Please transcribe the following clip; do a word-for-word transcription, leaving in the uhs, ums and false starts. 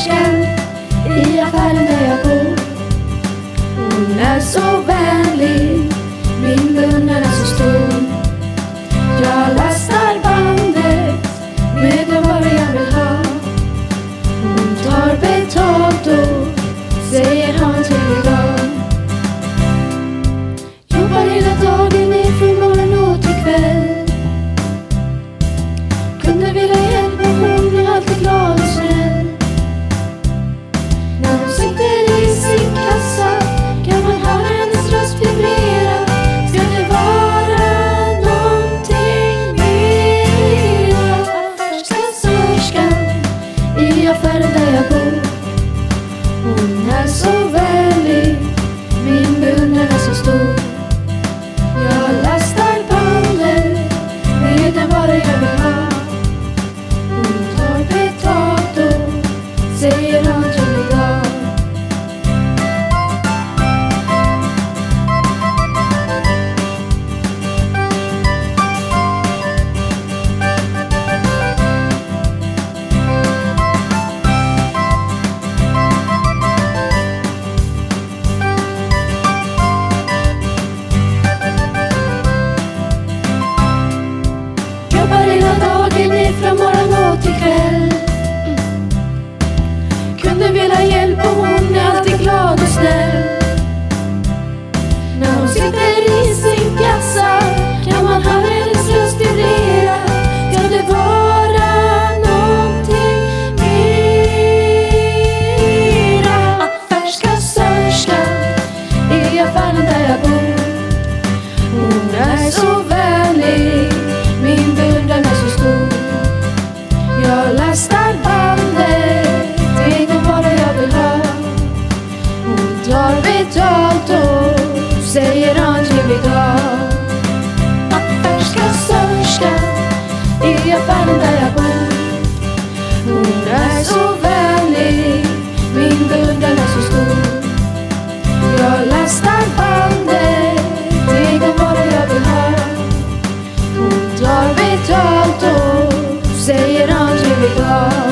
kassörskan i affären där jag bor. Hon är så vänlig, min beundran är så stor. Jag lastar bandet med den vara jag vill ha. Hon tar betalt och säger ha en trevlig dag. Jobbar hela dagen ifrån morgon och till kväll. Kunde vilja hjälpa, hon är alltid glad och snäll. När hon sitter i sin kassa kan man höra hennes röst vibrera. Ska det vara någonting mera? Affärskassörskan i affären där jag bor. Hon är så vänlig, min beundran är så stor. Jag lastar bandet med den vara jag vill ha. Hon tar betalt och säger ha en trevlig dag. Jobbar hela dagen ifrån morgon och till kväll. Kunde vilja hjälpa, hon är alltid glad och snäll. När hon sitter i sin kassa kan man höra hennes röst vibrera. Ska det vara någonting mera? Affärskassörskan i affären där jag bor. Hon är så vänlig, min beundran är så stor. Jag lastar bandet, det är vad jag vill ha. Hon tar betalt och säger ha en trevlig dag. Affärskassörskan i affären där jag bor. Hon är så vänlig, min beundran är så stor. Jag lastar bandet, det är vad jag vill ha. Hon tar betalt och säger ha en trevlig dag.